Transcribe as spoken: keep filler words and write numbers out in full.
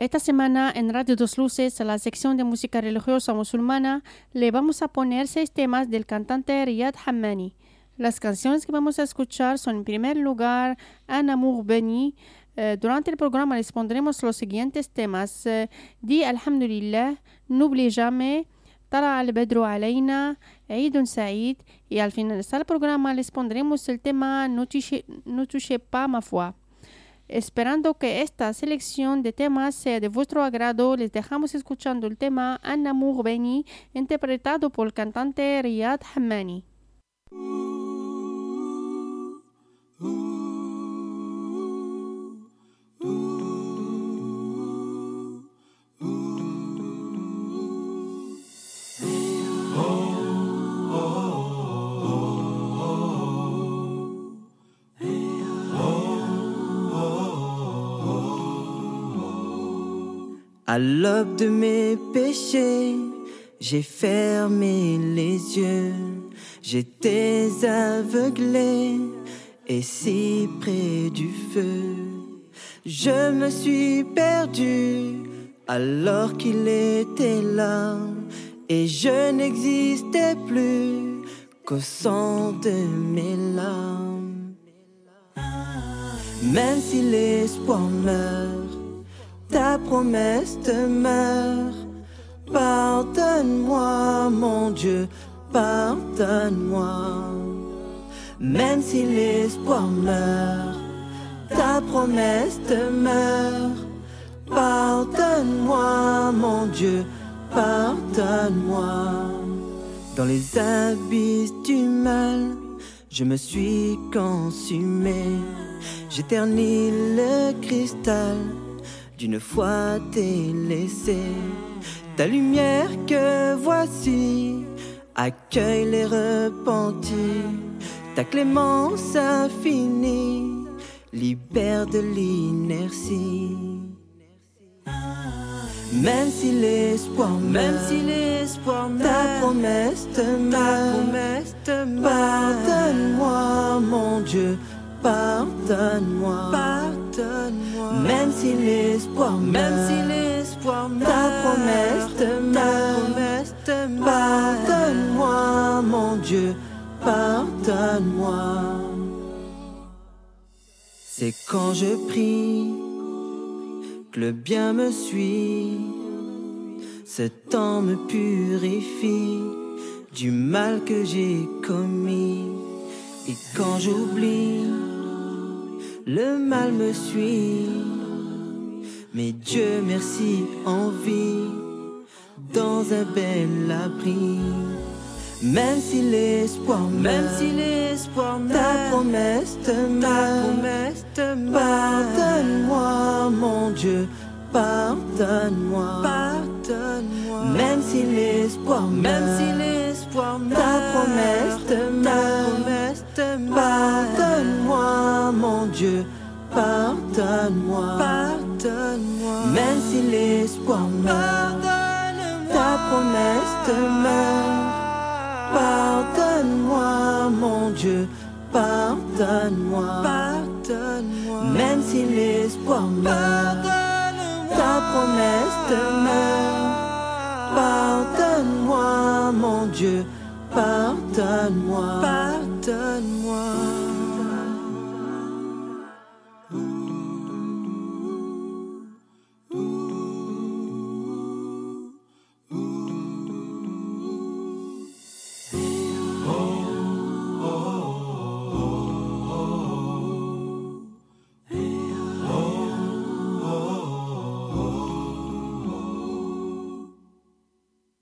Esta semana en Radio Dos Luces, a la sección de música religiosa musulmana, le vamos a poner seis temas del cantante Riyad Hammani. Las canciones que vamos a escuchar son en primer lugar Un amour béni. Eh, durante el programa les pondremos los siguientes temas. Eh, Di Alhamdulillah, N'oublie jamais, Tara al-Bedru alayna, Eid Saïd. Y al finalizar el programa les pondremos el tema No touchez, no touchez pas ma foi. Esperando que esta selección de temas sea de vuestro agrado, les dejamos escuchando el tema Un amour béni, interpretado por el cantante Riyad Hammani. À l'aube de mes péchés, j'ai fermé les yeux. J'étais aveuglé et si près du feu. Je me suis perdu alors qu'il était là. Et je n'existais plus qu'au son de mes larmes. Même si l'espoir meurt, ta promesse demeure. Pardonne-moi, mon Dieu, pardonne-moi. Même si l'espoir meurt, ta promesse demeure. Pardonne-moi, mon Dieu, pardonne-moi. Dans les abysses du mal, je me suis consumé. J'éternis le cristal d'une foi délaissée. Ta lumière que voici accueille les repentis. Ta clémence infinie libère de l'inertie. Même si l'espoir meurt, même si l'espoir meurt, ta promesse demeure. Pardonne-moi, mon Dieu, pardonne-moi. Pardonne-moi. Même si l'espoir meurt, même si l'espoir meurt, ta promesse demeure. Pardonne-moi, mon Dieu, pardonne-moi. C'est quand je prie que le bien me suit. Ce temps me purifie du mal que j'ai commis. Et quand j'oublie, le mal me suit. Mais Dieu merci en vie, dans un bel abri. Même si l'espoir meurt, même si l'espoir meurt, ta promesse demeure. Pardonne-moi, mon Dieu, pardonne-moi. Pardonne-moi. Même si l'espoir meurt, même si l'espoir meurt, ta promesse demeure. Pardonne-moi, mon Dieu, pardonne-moi. Pardonne-moi. Même si l'espoir meurt, ta promesse demeure. Pardonne-moi, mon Dieu, pardonne-moi. Pardonne-moi. Même si l'espoir meurt, ta promesse demeure. Pardonne-moi, mon Dieu, pardonne-moi.